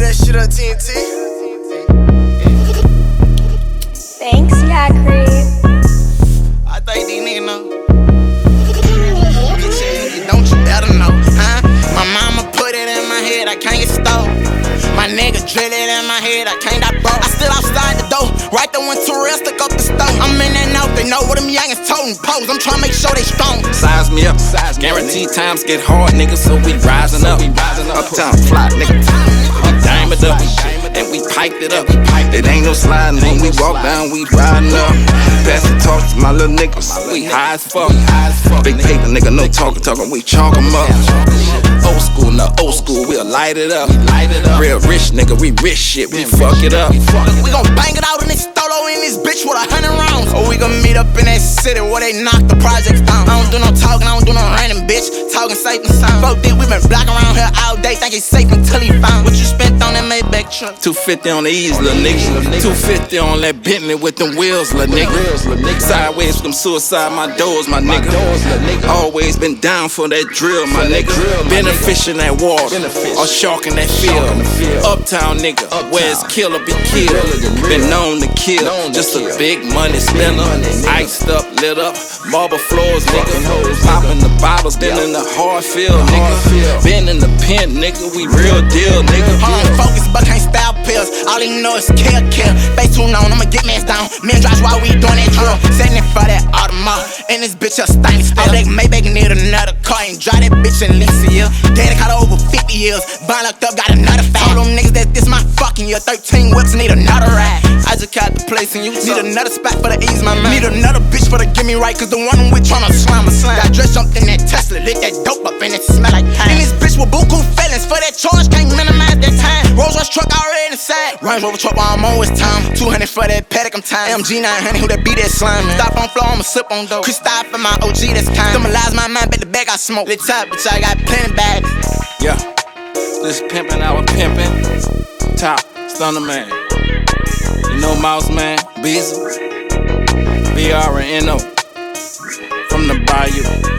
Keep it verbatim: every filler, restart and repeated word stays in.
that shit up, T N T. Thanks, yeah, Creed. I think these niggas know. Bitch, you don't you better know, huh? My mama put it in my head, I can't get stole. My nigga drill it in my head, I can't die broke. I still outside the door, right there when two real stick up the stove. I'm in and out, they know what them youngins toting pose. I'm trying to make sure they strong. Size me up, guaranteed times get hard, nigga, so we rising up. Uptown fly, nigga. We dime it up, and we piped it up. It ain't no sliding when we walk down, we riding up. Pass the talk to my little niggas, we high as fuck. Big paper, nigga, no talking, talking, we chalk 'em up. Old school, no old school, we'll light it up. Real rich, nigga, we rich shit, we fuck it up. We gon' bang it out in this stolo in this bitch with a hundred rounds. Or we gon' meet up in that city where they knock the projects down. I don't do no talking, I don't do no random, bitch. Talking safe and sound. Fuck this, we been blocking around here all day, think it's safe until he found. What you spent on that Maybach truck? two fifty on the ease, little nigga. two fifty on that Bentley with them wheels, little nigga. Sideways with them suicide, my doors, my nigga. Always been down for that drill, my nigga. Been a fish in that water, or shark in that field. Uptown nigga, where it's kill or be killed. Been known to kill, just a big money spinner. Iced up, lit up, marble floors, nigga. Popping the bottles, been in the hard field, nigga. Been in the pen, nigga, we real deal, nigga. I'm focused but can't style pills. All he know is kill, kill. Face tune on, I'ma get mans down. Men drives while we doing that drill. Setting it for that Audemars. And this bitch a stain still. All that Maybach need another car. Ain't drive that bitch in least a year. Daddy caught her over fifty years. Bond locked up, got another fat. All them niggas that this my fucking year. thirteen whips need another ride. I just caught the place and you need another spot for the ease my mind. Need another bitch for the give me right. Cause the one we tryna slam a slam. Got dressed jumped in that Tesla. Lit that dope up and it smell like pine. And this bitch with buku feelings. For that charge, can't minimize that time. Rolls Royce truck already inside. Range Rover truck while I'm on with time. two hundred for that paddock, I'm tired. M G nine hundred, who that be that slime, man. Stop on floor, I'ma sip on dope. Crystal for my O G, that's kind. Symbolize my mind, bet the bag I smoke. Lit top, bitch, I got plenty bags. Yeah, this pimpin', I was pimpin'. Top, Stunner Man. You know Mouse Man, Beezy, B R and N O from the Bayou.